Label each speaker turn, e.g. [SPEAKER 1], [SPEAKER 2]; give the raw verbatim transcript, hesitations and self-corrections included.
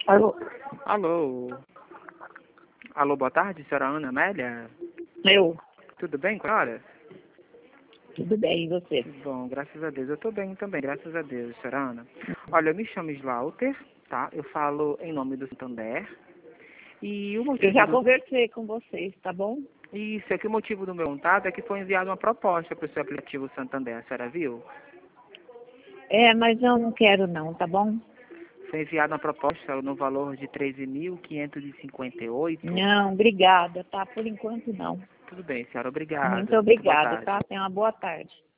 [SPEAKER 1] Alô?
[SPEAKER 2] Alô? Alô, boa tarde, senhora Ana Amélia?
[SPEAKER 1] Eu?
[SPEAKER 2] Tudo bem com a senhora?
[SPEAKER 1] Tudo bem, e você?
[SPEAKER 2] Que bom, graças a Deus. Eu estou bem também, graças a Deus, senhora Ana. Olha, eu me chamo Slaughter, tá? Eu falo em nome do Santander. E o motivo
[SPEAKER 1] Eu já
[SPEAKER 2] do...
[SPEAKER 1] conversei com vocês, tá bom?
[SPEAKER 2] Isso, é que o motivo do meu contato é que foi enviada uma proposta para o seu aplicativo Santander, a senhora viu?
[SPEAKER 1] É, mas eu não quero não, tá bom?
[SPEAKER 2] Foi enviada uma proposta no valor de treze mil quinhentos e cinquenta e oito.
[SPEAKER 1] Não, obrigada, tá? Por enquanto não.
[SPEAKER 2] Tudo bem, senhora, obrigado.
[SPEAKER 1] Muito
[SPEAKER 2] Muito boa
[SPEAKER 1] obrigada,
[SPEAKER 2] tarde.
[SPEAKER 1] tá? Tenha uma boa tarde.